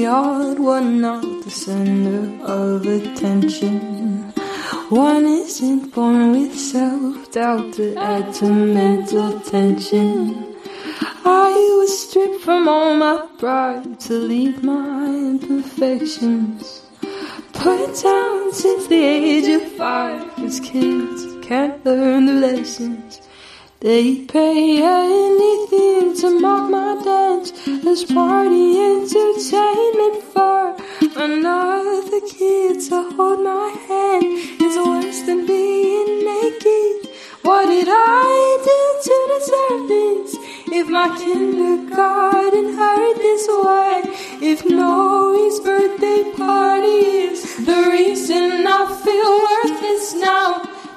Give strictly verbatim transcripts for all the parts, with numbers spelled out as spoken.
odd one, not the center of attention. One isn't born with self-doubt to add to mental tension. I was stripped from all my pride to leave my imperfections. Put down since the age of five, 'cause kids can't learn the lessons. They pay anything to mock my dance as party entertainment for another kid to hold my hand is worse than being naked. What did I do to deserve this? If my kindergarten hurt this way, if Noe's birthday party is the reason I feel worthless now,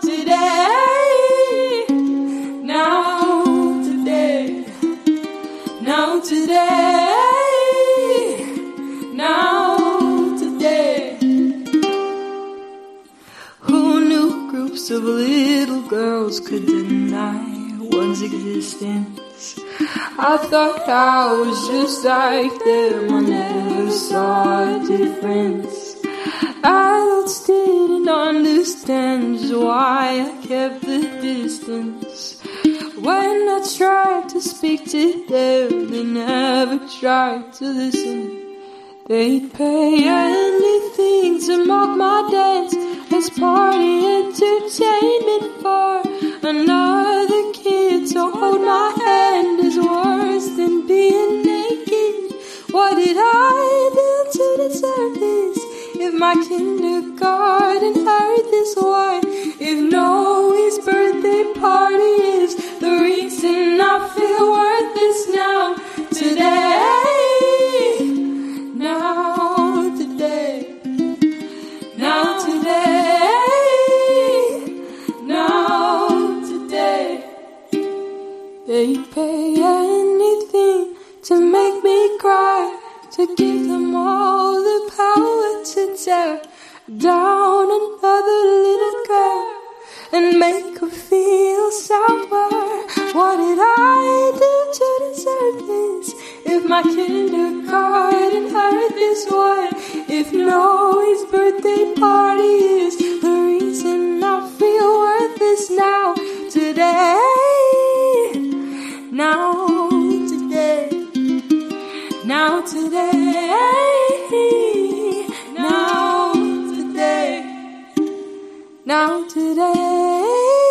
today, now, today, now, today, now, today. Who knew groups of little girls could deny one's existence? I thought I was just like them, I never saw a difference. Adults didn't understand just why I kept the distance. When I tried to speak to them, they never tried to listen. They'd pay anything to mock my dance as party entertainment for another kid to hold my hand is worse than being naked. What did I do to deserve this? If my kindergarten hurt this way, if Noe's birthday party is the reason I feel worthless now, today, now, today, now, today, now, today. They pay anything to make me cry, to give them all the power to tear down another little girl and make her feel sour. What did I do to deserve this? If my kindergarten hurt this way, if Noe's birthday party is the reason I feel worthless now, today, now, today, now, today, now, today, now, today.